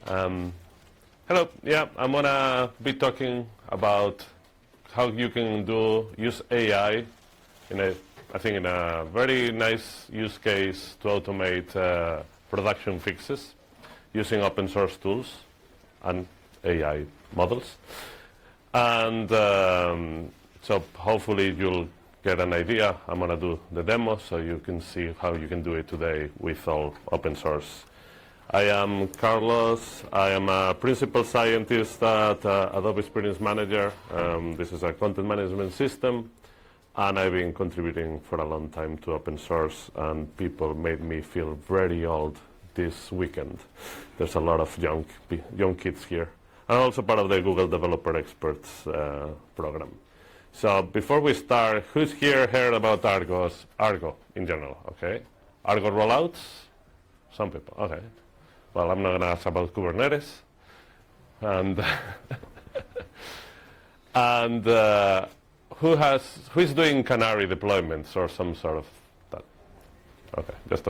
Hello, yeah, I'm gonna be talking about how you can use AI I think in a very nice use case to automate production fixes using open source tools and AI models. And so hopefully you'll get an idea. I'm gonna do the demo so you can see how you can do it today with all open source. I am Carlos. I am a principal scientist at Adobe Experience Manager. This is a content management system, and I've been contributing for a long time to open source, and people made me feel very old this weekend. There's a lot of young kids here. I'm also part of the Google Developer Experts program. So before we start, who's here heard about Argo in general? Okay, Argo rollouts? Some people. Okay. Well, I'm not going to ask about Kubernetes. And who is doing Canary deployments or some sort of that? Okay, just